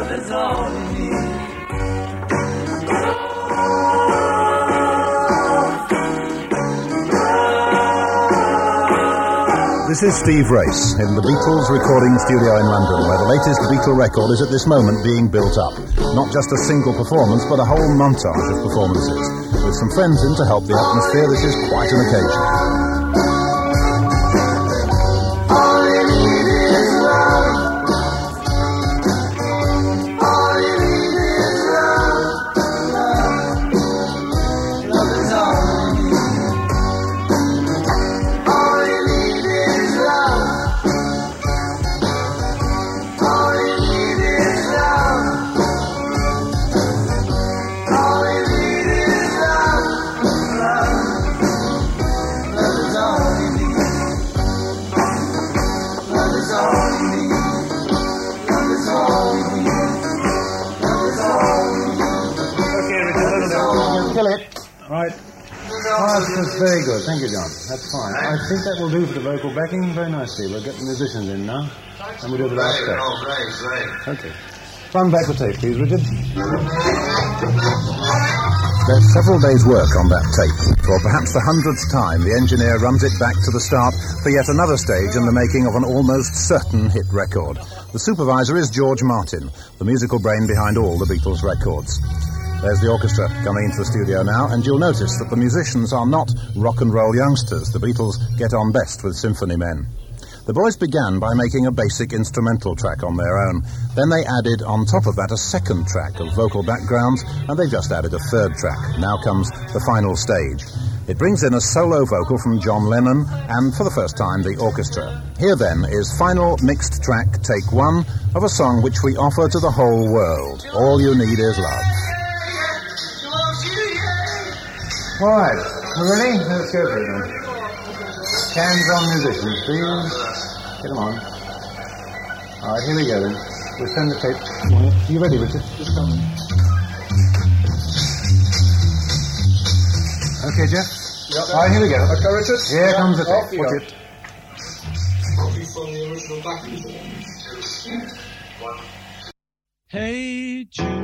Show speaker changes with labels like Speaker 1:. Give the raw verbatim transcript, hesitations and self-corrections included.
Speaker 1: Love is all you need.
Speaker 2: This is Steve Race in the Beatles recording studio in London, where the latest Beatle record is at this moment being built up. Not just a single performance, but a whole montage of performances. With some friends in to help the atmosphere, this is quite an occasion.
Speaker 1: All you need is love. All you need is love. Love, love is all you need. All you need is love. All you need is love. All you need is love. Love, love is all you need. Love is all you need. Love is all you need. Love is all you need.
Speaker 2: Okay, Richard, kill it. Right. Oh, that's very good. Thank you, John. That's fine. I think that will do for the vocal backing very nicely. We'll get the musicians in now, and we'll do the last step.
Speaker 3: Oh, great, great.
Speaker 2: Okay. Run back the tape, please, Richard. There's several days' work on that tape. For perhaps the hundredth time, the engineer runs it back to the start for yet another stage in the making of an almost certain hit record. The supervisor is George Martin, the musical brain behind all the Beatles records. There's the orchestra coming into the studio now, and you'll notice that the musicians are not rock and roll youngsters. The Beatles get on best with symphony men. The boys began by making a basic instrumental track on their own. Then they added on top of that a second track of vocal backgrounds, and they just added a third track. Now comes the final stage. It brings in a solo vocal from John Lennon, and for the first time, the orchestra. Here then is final mixed track take one of a song which we offer to the whole world. All You Need Is Love. All right, we're ready? Let's go for it then. Hands on musicians, please. Get them on. All right, here we go then. We'll send the tape. Are you ready, Richard? Just come. Okay, Jeff?
Speaker 3: Yep.
Speaker 2: All right, here we go.
Speaker 3: Okay, Richard?
Speaker 2: Here
Speaker 3: Yep.
Speaker 2: comes the
Speaker 3: Off
Speaker 2: tape.
Speaker 3: you
Speaker 2: Watch
Speaker 3: go.
Speaker 2: it.
Speaker 3: Copy from the original backing form.
Speaker 4: Hey Jude,